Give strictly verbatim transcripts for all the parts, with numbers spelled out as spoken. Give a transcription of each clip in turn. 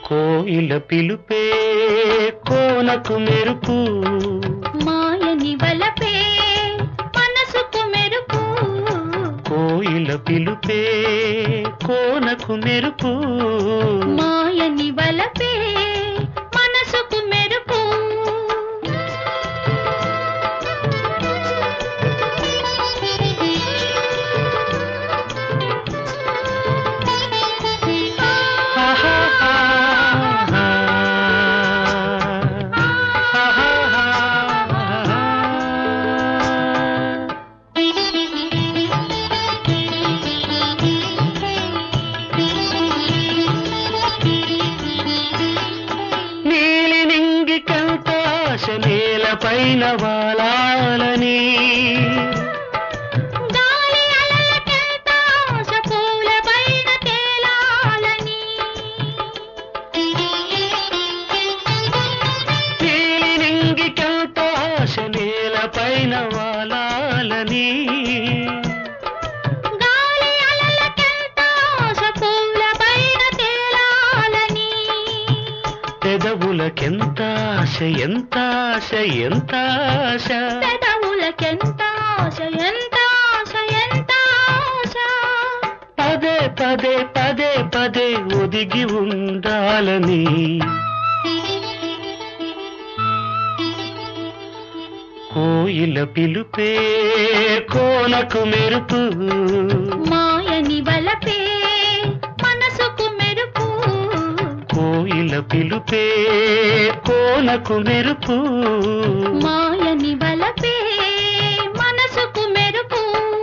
కోయిల పిలుపే కోనకు మెరుపు, మాయని వలపే మనసుకు మెరుపు. కోయిల పిలుపే కోనకు మెరుపు, మాయని వలపే మనసుకు మెరుపు. నేల పైన వాలాలని, గాలి అలలకెంత ఆశ పూల పైన తేలాలని. నీలి నింగికెంత ఆశ నేల పైన వాలాలని, గాలి అలలకెంత ఆశ పూల పైన తేలాలని. పెదవులకెంత ఆశ ఎంత ఆశ ఎంత ఆశ, పెదవులకెంత ఆశ ఎంత ఆశ ఎంత ఆశ. పదే పదే పదే పదే ఒదిగి ఉండాలని. కోయిల పిలుపే కోనకు మెరుపు, మాయని వలపే మనసుకు మెరుపు. కోయిల పిలుపే కోనకు మెరుపు, మాయని వలపే మనసుకు మెరుపు.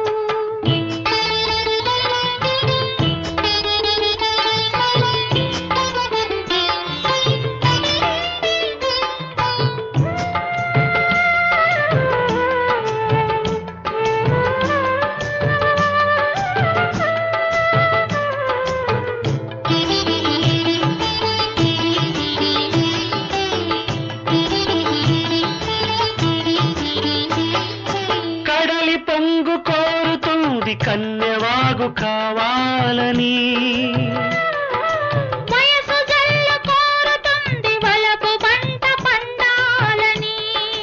పొంగు కోరుతుంది కన్యవాగు కావాలని, వయసు జల్లు కోరుతుంది వలపు పంట పండాలని.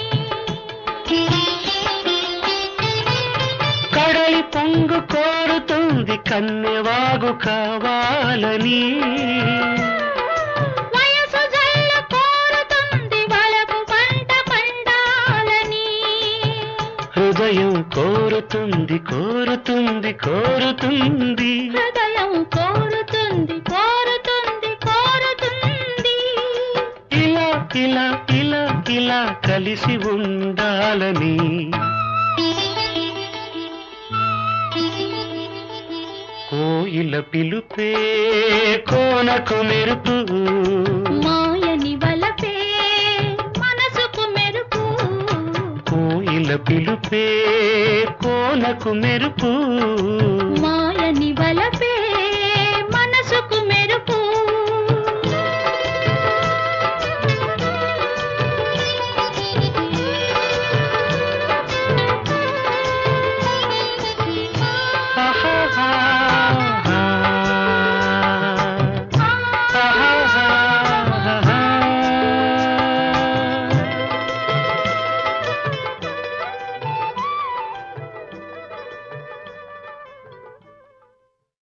కడలి పొంగు కోరుతుంది కన్యవాగు కావాలని, వయసు జల్లు కోరుతుంది వలపు పంట పండాలని. హృదయం కోరుతుంది కోరుతుంది కోరుతుంది, హృదయం కోరుతుంది కోరుతుంది కోరుతుంది. ఇలా ఇలా ఇలా ఇలా కలిసి ఉండాలని. కోయిల పిలుపే కోనకు మెరుపు, మాయని వలపే మనసుకు మెరుపు. కోయిల పిలుపే కోనకు మెరుపు, మాయని వలపే మనసుకు మెరుపు.